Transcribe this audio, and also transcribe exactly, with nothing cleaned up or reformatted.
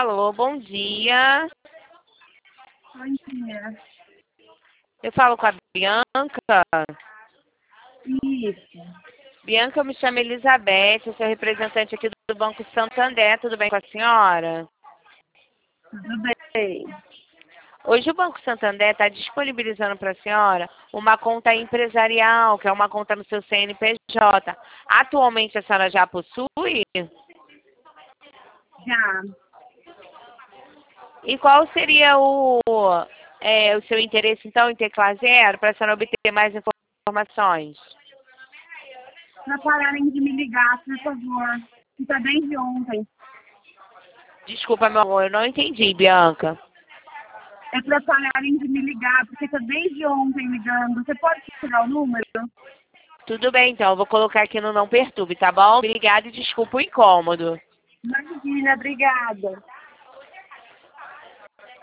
Alô, bom dia. Bom dia. Eu falo com a Bianca. Isso. Bianca, eu me chamo Elizabeth, eu sou representante aqui do Banco Santander. Tudo bem com a senhora? Tudo bem. Hoje o Banco Santander está disponibilizando para a senhora uma conta empresarial, que é uma conta no seu C N P J. Atualmente a senhora já possui? Já. E qual seria o, é, o seu interesse, então, em tecla zero, para a senhora obter mais informações? Para pararem de me ligar, por favor. Que tá desde ontem. Desculpa, meu amor, eu não entendi, Bianca. É para pararem de me ligar, porque tá desde ontem ligando. Você pode tirar o número? Tudo bem, então, eu vou colocar aqui no Não Perturbe, tá bom? Obrigada e desculpa o incômodo. Imagina, obrigada.